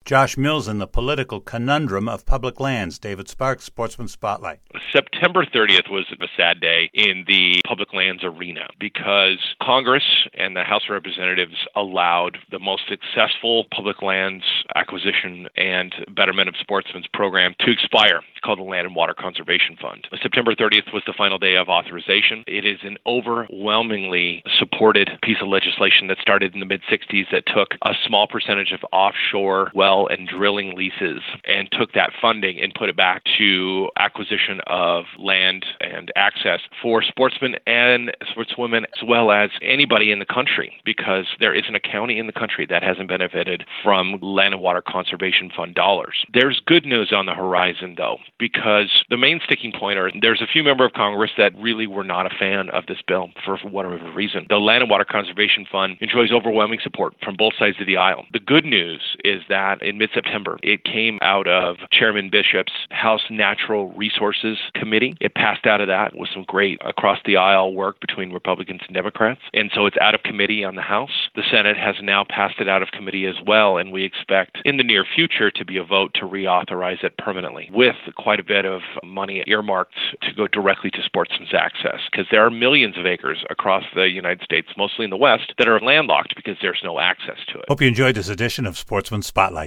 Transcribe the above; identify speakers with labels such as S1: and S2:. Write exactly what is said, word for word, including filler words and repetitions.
S1: Josh Mills in the political conundrum of public lands. David Sparks, Sportsman Spotlight.
S2: September thirtieth was a sad day in the public lands arena because Congress and the House of Representatives allowed the most successful public lands acquisition and betterment of sportsmen's program to expire. It's called the Land and Water Conservation Fund. September thirtieth was the final day of authorization. It is an overwhelmingly supported piece of legislation that started in the mid-sixties that took a small percentage of offshore well and drilling leases and took that funding and put it back to acquisition of land and access for sportsmen and sportswomen as well as anybody in the country, because there isn't a county in the country that hasn't benefited from Land and Water Conservation Fund dollars. There's good news on the horizon, though, because the main sticking point are there's a few members of Congress that really were not a fan of this bill for whatever reason. The Land and Water Conservation Fund enjoys overwhelming support from both sides of the aisle. The good news is that in mid-September, it came out of Chairman Bishop's House Natural Resources Committee. It passed out of that with some great across-the-aisle work between Republicans and Democrats. And so it's out of committee on the House. The Senate has now passed it out of committee as well, and we expect in the near future to be a vote to reauthorize it permanently with quite a bit of money earmarked to go directly to sportsmen's access, because there are millions of acres across the United States, mostly in the West, that are landlocked because there's no access to it.
S1: Hope you enjoyed this edition of Sportsman Spotlight.